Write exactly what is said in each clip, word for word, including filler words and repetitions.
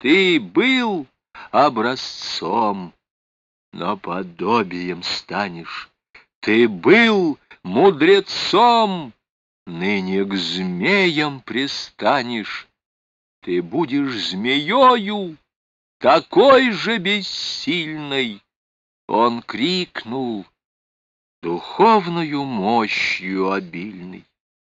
Ты был образцом, но подобием станешь. Ты был мудрецом, ныне к змеям пристанешь. Ты будешь змеёю, такой же бессильной. Он крикнул духовною мощью обильной.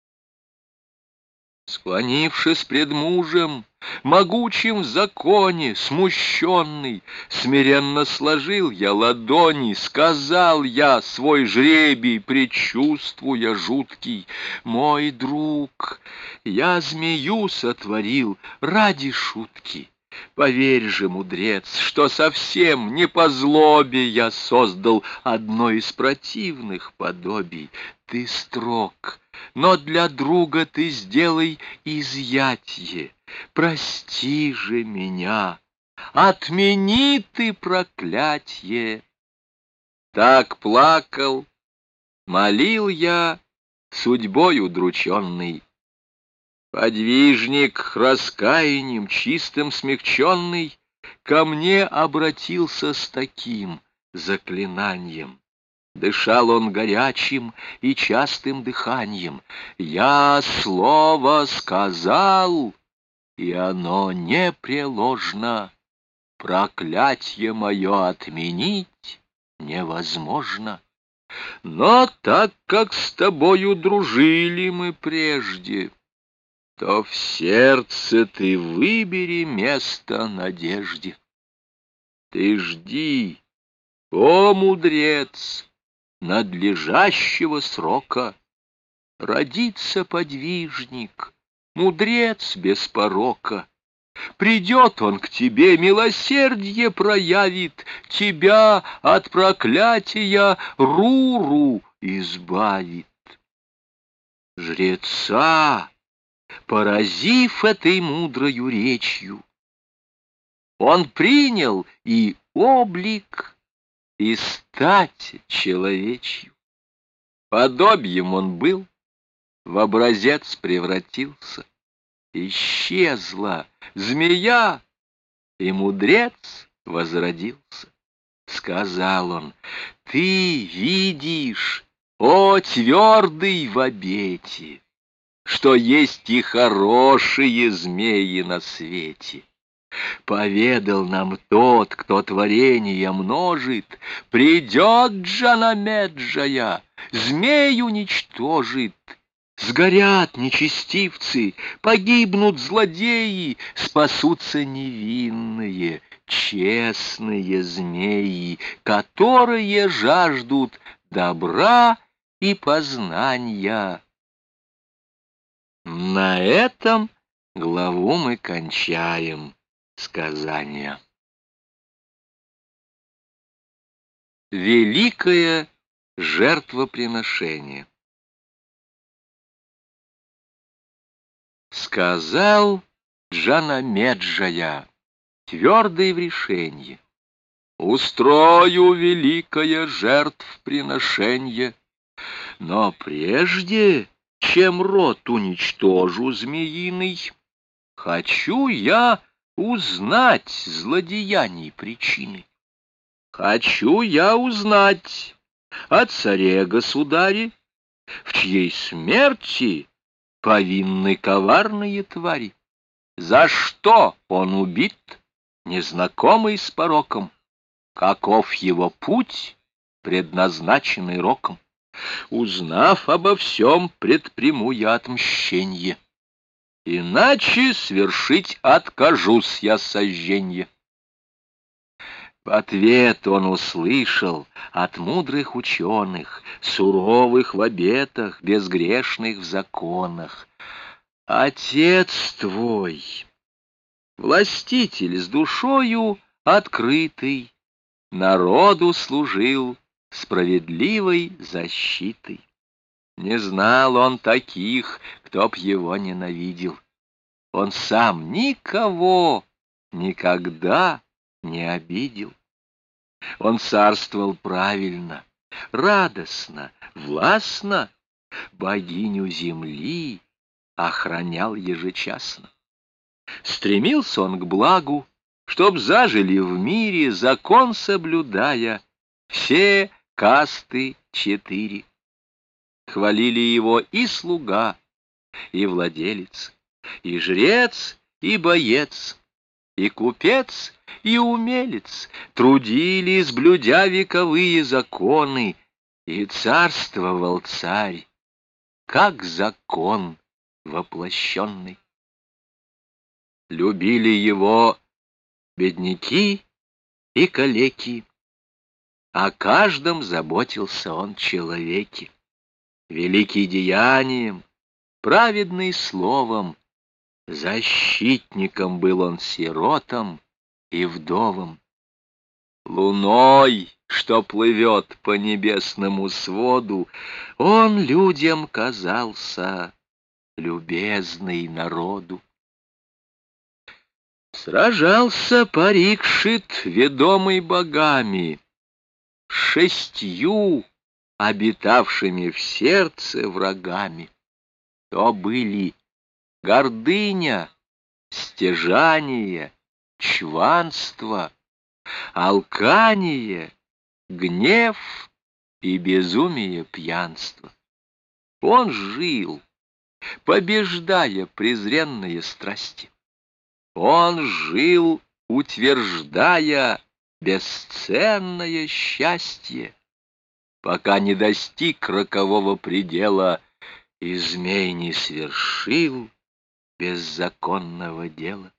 Склонившись пред мужем, могучим в законе, смущенный, смиренно сложил я ладони, сказал я свой жребий, предчувствуя жуткий: мой друг, я змею сотворил ради шутки. Поверь же, мудрец, что совсем не по злобе я создал одно из противных подобий. Ты строг, но для друга ты сделай изъятье. Прости же меня, отмени ты проклятье. Так плакал, молил я, судьбой удрученный. Подвижник, раскаянием чистым смягченный, ко мне обратился с таким заклинанием. Дышал он горячим и частым дыханием. Я слово сказал, и оно непреложно. Проклятье мое отменить невозможно. Но так как с тобою дружили мы прежде, то в сердце ты выбери место надежде. Ты жди, о мудрец, надлежащего срока. Родится подвижник, мудрец без порока. Придет он к тебе, милосердие проявит, тебя от проклятия Руру избавит. Жреца, поразив этой мудрою речью, он принял и облик, и стать человечью. Подобием он был, в образец превратился. Исчезла змея, и мудрец возродился. Сказал он: ты видишь, о твердый в обете, что есть и хорошие змеи на свете. Поведал нам тот, кто творение множит, придет Джанамеджая, змей уничтожит. Сгорят нечестивцы, погибнут злодеи, спасутся невинные, честные змеи, которые жаждут добра и познания. На этом главу мы кончаем. Сказания. Великое жертвоприношение. Сказал Джанамеджая, твердый в решенье: устрою великое жертвоприношение, но прежде, чем род уничтожу змеиный, хочу я узнать злодеяний причины. Хочу я узнать о царе-государе, в чьей смерти повинны коварные твари. За что он убит, незнакомый с пороком? Каков его путь, предназначенный роком? Узнав обо всем, предприму я отмщенье. Иначе свершить откажусь я сожженье. В ответ он услышал от мудрых ученых, суровых в обетах, безгрешных в законах: отец твой, властитель с душою открытой, народу служил справедливой защитой. Не знал он таких, кто б его ненавидел. Он сам никого никогда не обидел. Он царствовал правильно, радостно, властно, богиню земли охранял ежечасно. Стремился он к благу, чтоб зажили в мире, закон соблюдая, все касты четыре. Хвалили его и слуга, и владелец, и жрец, и боец, и купец, и умелец, трудились, блюдя вековые законы, и царствовал царь, как закон воплощенный. Любили его бедняки и калеки, о каждом заботился он человеке. Великий деянием, праведный словом, защитником был он сиротам и вдовам. Луной, что плывет по небесному своду, он людям казался любезный народу. Сражался Парикшит, ведомый богами, с шестью обитавшими в сердце врагами. То были гордыня, стяжание, чванство, алкание, гнев и безумие пьянства. Он жил, побеждая презренные страсти. Он жил, утверждая бесценное счастье, пока не достиг рокового предела и змей не свершил беззаконного дела.